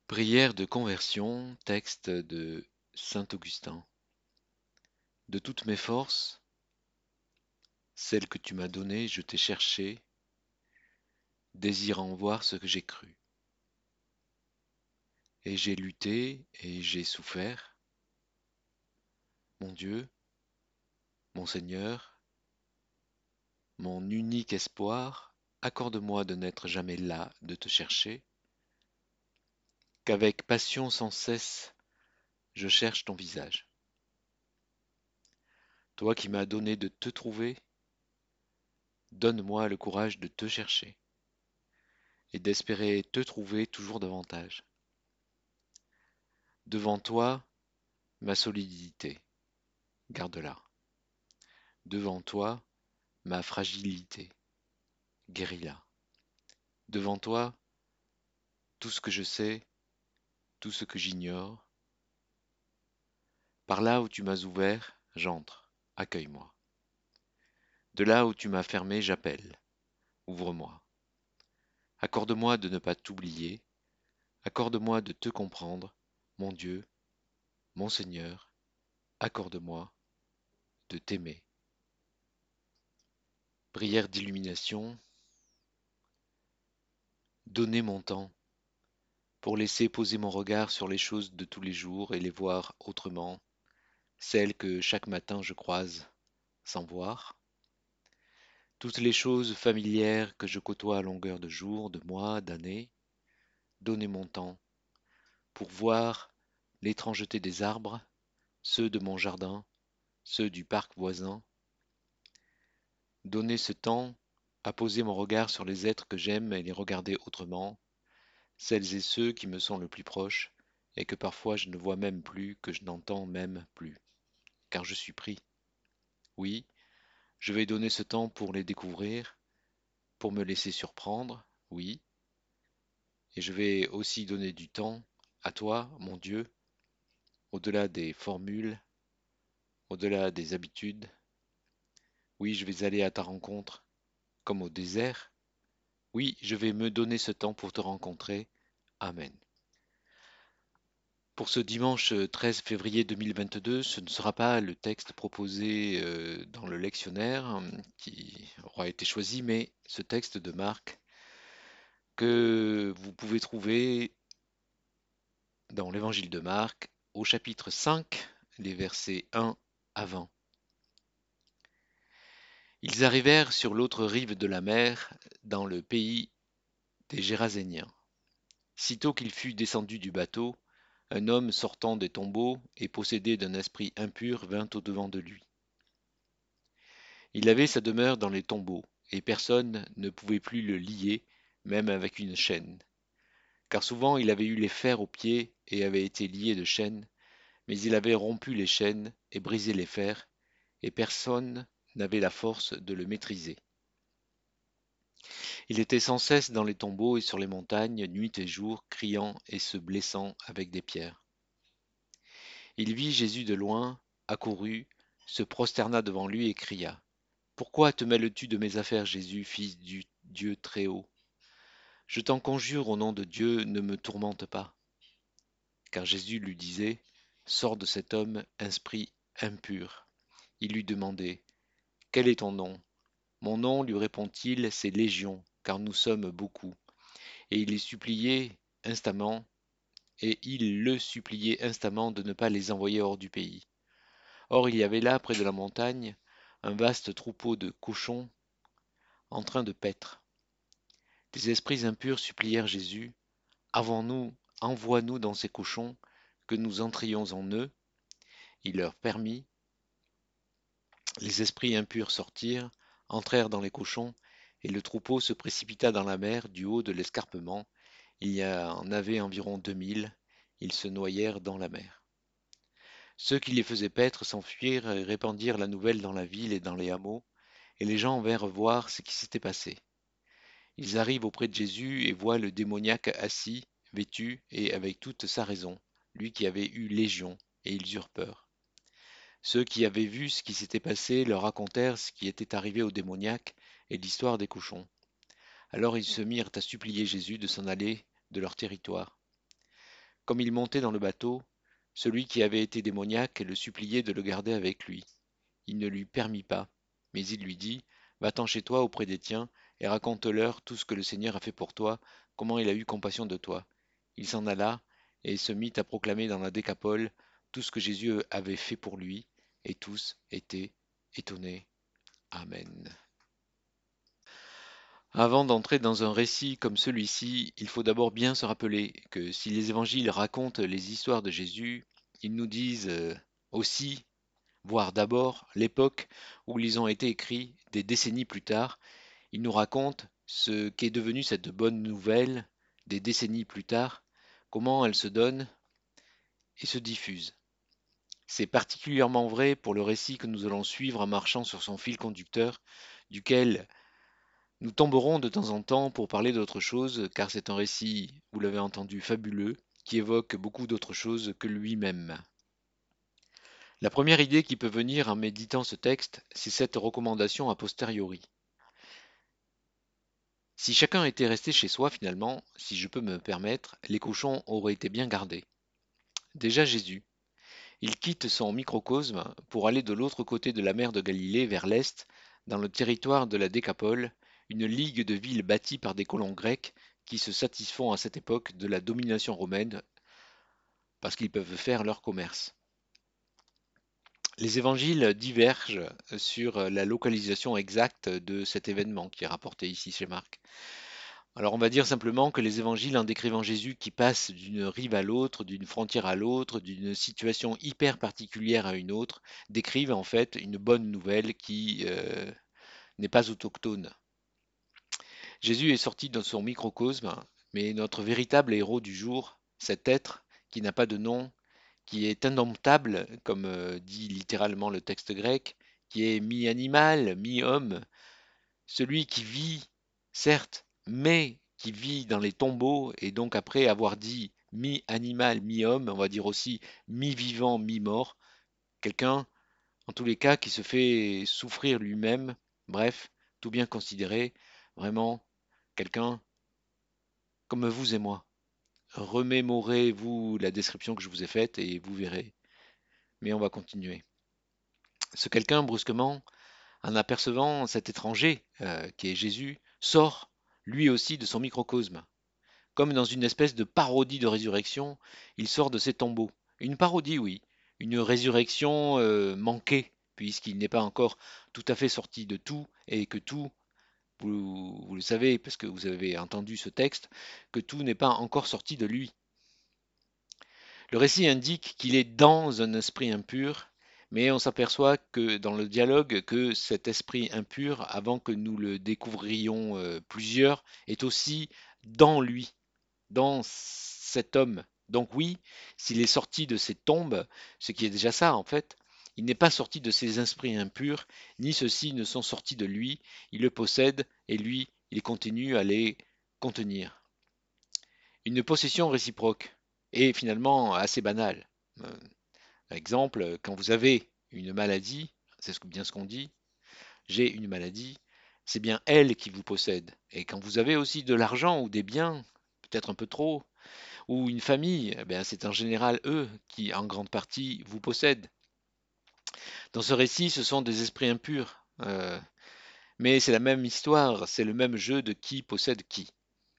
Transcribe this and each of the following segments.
Prière de conversion, texte de saint Augustin. De toutes mes forces, celles que tu m'as données, je t'ai cherché, désirant voir ce que j'ai cru. Et j'ai lutté et j'ai souffert. Mon Dieu, mon Seigneur, mon unique espoir, accorde-moi de n'être jamais las de te chercher, qu'avec passion sans cesse je cherche ton visage. Toi qui m'as donné de te trouver, donne-moi le courage de te chercher et d'espérer te trouver toujours davantage. Devant toi, ma solidité, garde-la. Devant toi, ma fragilité, guéris-la. Devant toi, tout ce que je sais, tout ce que j'ignore. Par là où tu m'as ouvert, j'entre, accueille-moi. De là où tu m'as fermé, j'appelle, ouvre-moi. Accorde-moi de ne pas t'oublier, accorde-moi de te comprendre, mon Dieu, mon Seigneur, accorde-moi de t'aimer. Prière d'illumination, donnez mon temps pour laisser poser mon regard sur les choses de tous les jours et les voir autrement, celles que chaque matin je croise sans voir, toutes les choses familières que je côtoie à longueur de jours, de mois, d'années, donnez mon temps pour voir l'étrangeté des arbres, ceux de mon jardin, ceux du parc voisin, donnez ce temps à poser mon regard sur les êtres que j'aime et les regarder autrement, celles et ceux qui me sont le plus proches et que parfois je ne vois même plus, que je n'entends même plus, car je suis pris. Oui, je vais donner ce temps pour les découvrir, pour me laisser surprendre, oui, et je vais aussi donner du temps à toi, mon Dieu, au-delà des formules, au-delà des habitudes. Oui, je vais aller à ta rencontre, comme au désert. Oui, je vais me donner ce temps pour te rencontrer. Amen. Pour ce dimanche 13 février 2022, ce ne sera pas le texte proposé dans le lectionnaire qui aura été choisi, mais ce texte de Marc que vous pouvez trouver dans l'évangile de Marc au chapitre 5, les versets 1 à 20. Ils arrivèrent sur l'autre rive de la mer, dans le pays des Géraséniens. Sitôt qu'il fut descendu du bateau, un homme sortant des tombeaux et possédé d'un esprit impur vint au-devant de lui. Il avait sa demeure dans les tombeaux, et personne ne pouvait plus le lier, même avec une chaîne. Car souvent il avait eu les fers aux pieds et avait été lié de chaînes, mais il avait rompu les chaînes et brisé les fers, et personne n'avait la force de le maîtriser. Il était sans cesse dans les tombeaux et sur les montagnes, nuit et jour, criant et se blessant avec des pierres. Il vit Jésus de loin, accourut, se prosterna devant lui et cria. Pourquoi te mêles-tu de mes affaires, Jésus, fils du Dieu très-haut? Je t'en conjure au nom de Dieu, ne me tourmente pas. Car Jésus lui disait, sors de cet homme, esprit impur. Il lui demandait, quel est ton nom? Mon nom, lui répond-il, c'est Légion, car nous sommes beaucoup. Et il les suppliait instamment, et il le suppliait instamment de ne pas les envoyer hors du pays. Or il y avait là, près de la montagne, un vaste troupeau de cochons en train de paître. Les esprits impurs supplièrent Jésus, avons-nous, envoie-nous dans ces cochons, que nous entrions en eux. Il leur permit. Les esprits impurs sortirent, entrèrent dans les cochons, et le troupeau se précipita dans la mer du haut de l'escarpement. Il y en avait environ 2000. Ils se noyèrent dans la mer. Ceux qui les faisaient paître s'enfuirent et répandirent la nouvelle dans la ville et dans les hameaux, et les gens vinrent voir ce qui s'était passé. Ils arrivent auprès de Jésus et voient le démoniaque assis, vêtu, et avec toute sa raison, lui qui avait eu légion, et ils eurent peur. Ceux qui avaient vu ce qui s'était passé leur racontèrent ce qui était arrivé au démoniaque et l'histoire des cochons. Alors ils se mirent à supplier Jésus de s'en aller de leur territoire. comme il montait dans le bateau, celui qui avait été démoniaque le suppliait de le garder avec lui. Il ne lui permit pas, mais il lui dit, va-t'en chez toi auprès des tiens, et raconte-leur tout ce que le Seigneur a fait pour toi, comment il a eu compassion de toi. Il s'en alla, et se mit à proclamer dans la Décapole tout ce que Jésus avait fait pour lui, et tous étaient étonnés. Amen. Avant d'entrer dans un récit comme celui-ci, il faut d'abord bien se rappeler que si les évangiles racontent les histoires de Jésus, ils nous disent aussi, voire d'abord, l'époque où ils ont été écrits des décennies plus tard. Ils nous racontent ce qu'est devenu cette bonne nouvelle des décennies plus tard, comment elle se donne et se diffuse. C'est particulièrement vrai pour le récit que nous allons suivre en marchant sur son fil conducteur, duquel nous tomberons de temps en temps pour parler d'autre chose, car c'est un récit, vous l'avez entendu, fabuleux, qui évoque beaucoup d'autres choses que lui-même. La première idée qui peut venir en méditant ce texte, c'est cette recommandation a posteriori. Si chacun était resté chez soi finalement, si je peux me permettre, les cochons auraient été bien gardés. Déjà Jésus, il quitte son microcosme pour aller de l'autre côté de la mer de Galilée vers l'est, dans le territoire de la Décapole, une ligue de villes bâties par des colons grecs qui se satisfont à cette époque de la domination romaine parce qu'ils peuvent faire leur commerce. Les évangiles divergent sur la localisation exacte de cet événement qui est rapporté ici chez Marc. Alors on va dire simplement que les évangiles, en décrivant Jésus qui passe d'une rive à l'autre, d'une frontière à l'autre, d'une situation hyper particulière à une autre, décrivent en fait une bonne nouvelle qui n'est pas autochtone. Jésus est sorti de son microcosme, mais notre véritable héros du jour, cet être qui n'a pas de nom, qui est indomptable, comme dit littéralement le texte grec, qui est mi-animal, mi-homme, celui qui vit, certes, mais qui vit dans les tombeaux, et donc après avoir dit mi-animal, mi-homme, on va dire aussi mi-vivant, mi-mort, quelqu'un, en tous les cas, qui se fait souffrir lui-même, bref, tout bien considéré, vraiment, quelqu'un comme vous et moi. Remémorez-vous la description que je vous ai faite et vous verrez. Mais on va continuer. Ce quelqu'un, brusquement, en apercevant cet étranger, qui est Jésus, sort lui aussi de son microcosme. Comme dans une espèce de parodie de résurrection, il sort de ses tombeaux. Une parodie, oui, une résurrection manquée, puisqu'il n'est pas encore tout à fait sorti de tout, et que tout, vous le savez, parce que vous avez entendu ce texte, que tout n'est pas encore sorti de lui. Le récit indique qu'il est dans un esprit impur, mais on s'aperçoit que dans le dialogue que cet esprit impur, avant que nous le découvrions plusieurs, est aussi dans lui, dans cet homme. Donc oui, s'il est sorti de ces tombes, ce qui est déjà ça en fait, il n'est pas sorti de ces esprits impurs, ni ceux-ci ne sont sortis de lui, il le possède et lui, il continue à les contenir. Une possession réciproque et finalement assez banale. Euh, Par exemple, quand vous avez une maladie, c'est bien ce qu'on dit, j'ai une maladie, c'est bien elle qui vous possède. Et quand vous avez aussi de l'argent ou des biens, peut-être un peu trop, ou une famille, eh bien, c'est en général eux qui, en grande partie, vous possèdent. Dans ce récit, ce sont des esprits impurs, mais c'est la même histoire, c'est le même jeu de qui possède qui.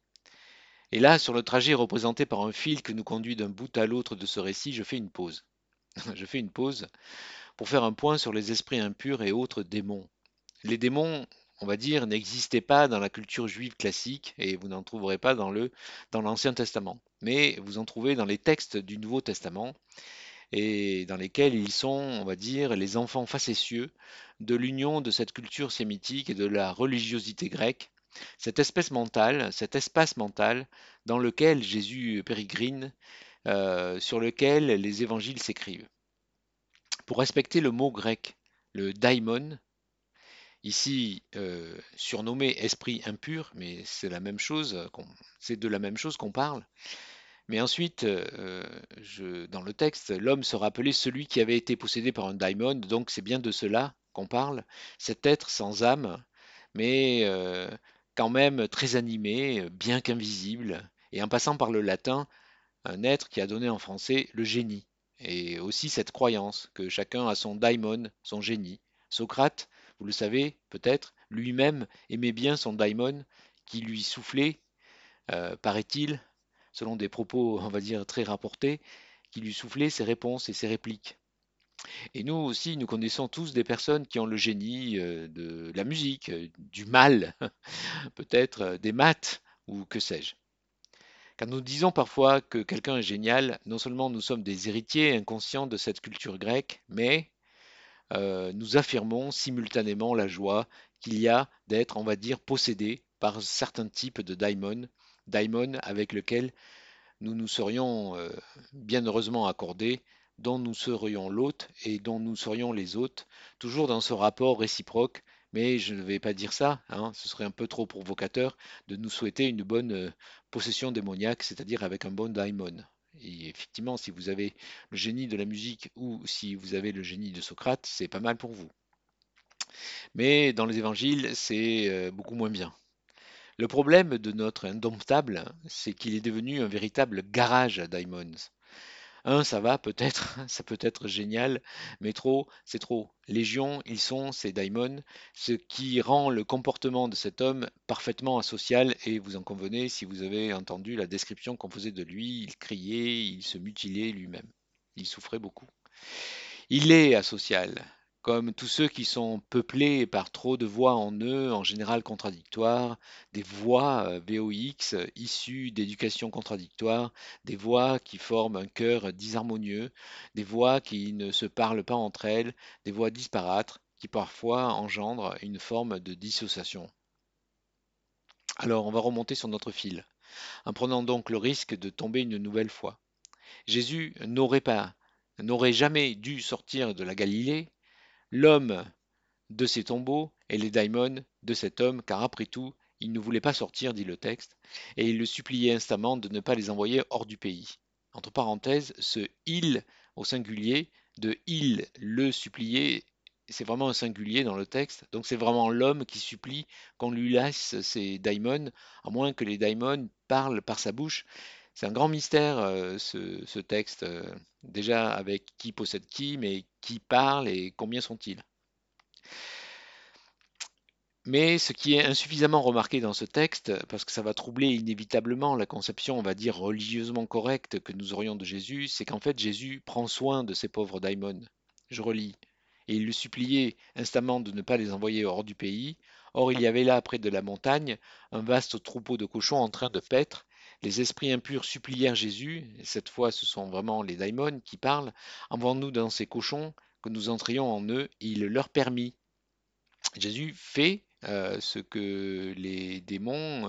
Et là, sur le trajet représenté par un fil que nous conduit d'un bout à l'autre de ce récit, je fais une pause. Je fais une pause pour faire un point sur les esprits impurs et autres démons. Les démons, on va dire, n'existaient pas dans la culture juive classique et vous n'en trouverez pas dans l'Ancien Testament. Mais vous en trouvez dans les textes du Nouveau Testament et dans lesquels ils sont, on va dire, les enfants facétieux de l'union de cette culture sémitique et de la religiosité grecque, cette espèce mentale, cet espace mental dans lequel Jésus pérégrine, sur lequel les évangiles s'écrivent. Pour respecter le mot grec, le daimon, ici surnommé esprit impur, mais c'est la même chose, c'est de la même chose qu'on parle. Mais ensuite, dans le texte, l'homme se rappelait celui qui avait été possédé par un daimon, donc c'est bien de cela qu'on parle, cet être sans âme, mais quand même très animé, bien qu'invisible, et en passant par le latin, un être qui a donné en français le génie. Et aussi cette croyance que chacun a son daimon, son génie. Socrate, vous le savez peut-être, lui-même aimait bien son daimon qui lui soufflait, paraît-il, selon des propos, on va dire, très rapportés, qui lui soufflait ses réponses et ses répliques. Et nous aussi, nous connaissons tous des personnes qui ont le génie de la musique, du mal, peut-être des maths, ou que sais-je. Car nous disons parfois que quelqu'un est génial, non seulement nous sommes des héritiers inconscients de cette culture grecque, mais nous affirmons simultanément la joie qu'il y a d'être, on va dire, possédé par certains types de daimon avec lesquels nous nous serions bien heureusement accordés, dont nous serions l'hôte et dont nous serions les hôtes, toujours dans ce rapport réciproque. Mais je ne vais pas dire ça, hein, ce serait un peu trop provocateur de nous souhaiter une bonne possession démoniaque, c'est-à-dire avec un bon daimon. Et effectivement, si vous avez le génie de la musique ou si vous avez le génie de Socrate, c'est pas mal pour vous. Mais dans les évangiles, c'est beaucoup moins bien. Le problème de notre indomptable, c'est qu'il est devenu un véritable garage à Diamonds. Un, ça va peut-être, ça peut être génial, mais trop, c'est trop. Légion, ils sont ces daimons, ce qui rend le comportement de cet homme parfaitement asocial, et vous en convenez si vous avez entendu la description qu'on faisait de lui, il criait, il se mutilait lui-même. Il souffrait beaucoup. Il est asocial, comme tous ceux qui sont peuplés par trop de voix en eux, en général contradictoires, des voix VOX issues d'éducation contradictoire, des voix qui forment un chœur disharmonieux, des voix qui ne se parlent pas entre elles, des voix disparates qui parfois engendrent une forme de dissociation. Alors on va remonter sur notre fil, en prenant donc le risque de tomber une nouvelle fois. Jésus n'aurait jamais dû sortir de la Galilée, l'homme de ces tombeaux et les daimons de cet homme, car après tout, il ne voulait pas sortir, dit le texte, et il le suppliait instamment de ne pas les envoyer hors du pays. Entre parenthèses, ce il au singulier, de il le supplier, c'est vraiment un singulier dans le texte, donc c'est vraiment l'homme qui supplie qu'on lui laisse ses daimons, à moins que les daimons parlent par sa bouche. C'est un grand mystère ce texte, déjà avec qui possède qui, mais qui parle et combien sont-ils. Mais ce qui est insuffisamment remarqué dans ce texte, parce que ça va troubler inévitablement la conception, on va dire, religieusement correcte que nous aurions de Jésus, c'est qu'en fait Jésus prend soin de ces pauvres daimons. Je relis. Et il le suppliait instamment de ne pas les envoyer hors du pays. Or il y avait là, près de la montagne, un vaste troupeau de cochons en train de paître. Les esprits impurs supplièrent Jésus, et cette fois ce sont vraiment les daimons qui parlent, envoie-nous dans ces cochons, que nous entrions en eux, et il leur permit. Jésus fait ce que les démons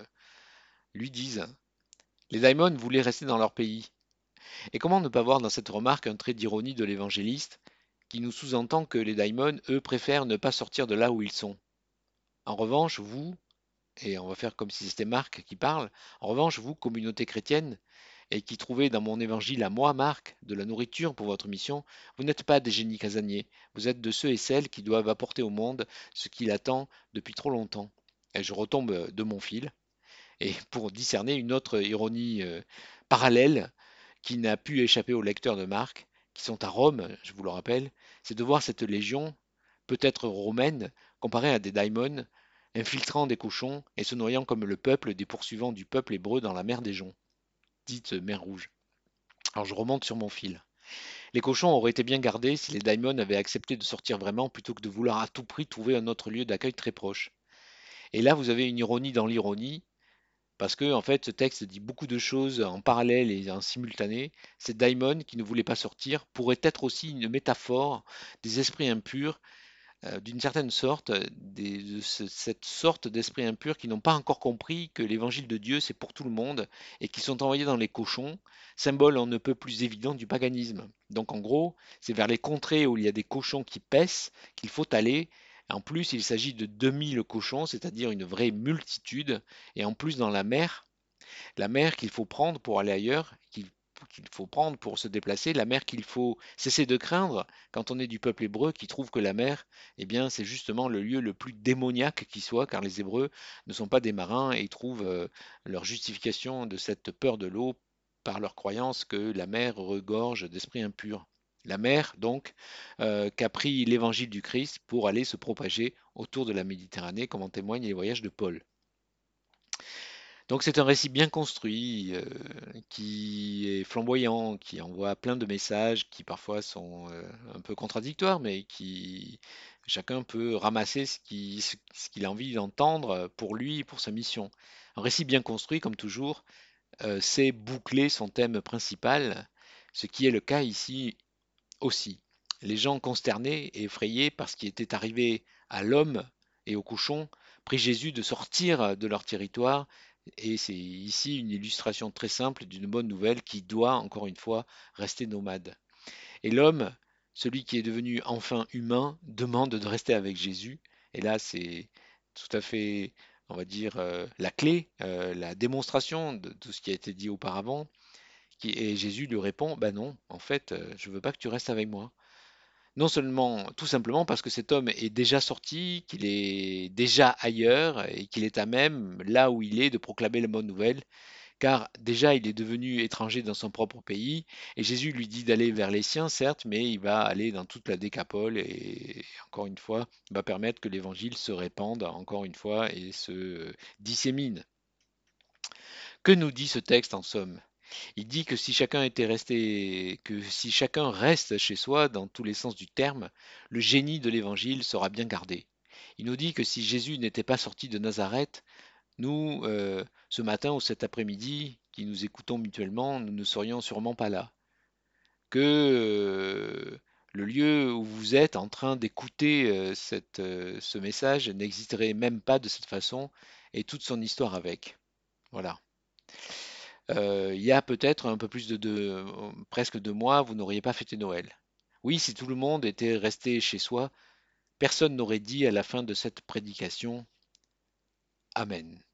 lui disent. Les daimons voulaient rester dans leur pays. Et comment ne pas voir dans cette remarque un trait d'ironie de l'évangéliste qui nous sous-entend que les daimons, eux, préfèrent ne pas sortir de là où ils sont. En revanche, vous, et on va faire comme si c'était Marc qui parle, en revanche, vous, communauté chrétienne, et qui trouvez dans mon évangile à moi, Marc, de la nourriture pour votre mission, vous n'êtes pas des génies casaniers, vous êtes de ceux et celles qui doivent apporter au monde ce qu'il attend depuis trop longtemps. Et je retombe de mon fil, et pour discerner une autre ironie parallèle qui n'a pu échapper aux lecteurs de Marc, qui sont à Rome, je vous le rappelle, c'est de voir cette légion, peut-être romaine, comparée à des daimons, infiltrant des cochons et se noyant comme le peuple des poursuivants du peuple hébreu dans la mer des Joncs, dite mer Rouge. Alors je remonte sur mon fil. Les cochons auraient été bien gardés si les daimons avaient accepté de sortir vraiment plutôt que de vouloir à tout prix trouver un autre lieu d'accueil très proche. Et là, vous avez une ironie dans l'ironie, parce que en fait, ce texte dit beaucoup de choses en parallèle et en simultané. Ces daimons qui ne voulaient pas sortir pourraient être aussi une métaphore des esprits impurs d'une certaine sorte, cette sorte d'esprit impur qui n'ont pas encore compris que l'évangile de Dieu, c'est pour tout le monde, et qui sont envoyés dans les cochons, symbole on ne peut plus évident du paganisme. Donc en gros, c'est vers les contrées où il y a des cochons qui paissent qu'il faut aller. En plus, il s'agit de 2000 cochons, c'est-à-dire une vraie multitude, et en plus dans la mer qu'il faut prendre pour aller ailleurs, qu'il faut prendre pour se déplacer, la mer qu'il faut cesser de craindre quand on est du peuple hébreu qui trouve que la mer, eh bien, c'est justement le lieu le plus démoniaque qui soit, car les Hébreux ne sont pas des marins et ils trouvent leur justification de cette peur de l'eau par leur croyance que la mer regorge d'esprits impurs. La mer, donc, qu'a pris l'évangile du Christ pour aller se propager autour de la Méditerranée, comme en témoignent les voyages de Paul. Donc c'est un récit bien construit, qui est flamboyant, qui envoie plein de messages qui parfois sont un peu contradictoires, mais qui chacun peut ramasser ce qu'il a envie d'entendre pour lui, pour sa mission. Un récit bien construit, comme toujours, sait boucler son thème principal, ce qui est le cas ici aussi. Les gens consternés et effrayés par ce qui était arrivé à l'homme et au cochon prient Jésus de sortir de leur territoire, et c'est ici une illustration très simple d'une bonne nouvelle qui doit, encore une fois, rester nomade. Et l'homme, celui qui est devenu enfin humain, demande de rester avec Jésus. Et là, c'est tout à fait, on va dire, la clé, la démonstration de tout ce qui a été dit auparavant. Et Jésus lui répond, ben non, en fait, je veux pas que tu restes avec moi. Non seulement, tout simplement parce que cet homme est déjà sorti, qu'il est déjà ailleurs et qu'il est à même, là où il est, de proclamer la bonne nouvelle, car déjà il est devenu étranger dans son propre pays, et Jésus lui dit d'aller vers les siens, certes, mais il va aller dans toute la Décapole, et encore une fois, il va permettre que l'évangile se répande, encore une fois, et se dissémine. Que nous dit ce texte en somme? Il dit que si chacun était resté, que si chacun reste chez soi dans tous les sens du terme, le génie de l'évangile sera bien gardé. Il nous dit que si Jésus n'était pas sorti de Nazareth, nous, ce matin ou cet après-midi, qui nous écoutons mutuellement, nous ne serions sûrement pas là. Que le lieu où vous êtes en train d'écouter ce message n'existerait même pas de cette façon, et toute son histoire avec. Voilà. Il y a peut-être un peu plus presque 2 mois, vous n'auriez pas fêté Noël. Oui, si tout le monde était resté chez soi, personne n'aurait dit à la fin de cette prédication Amen.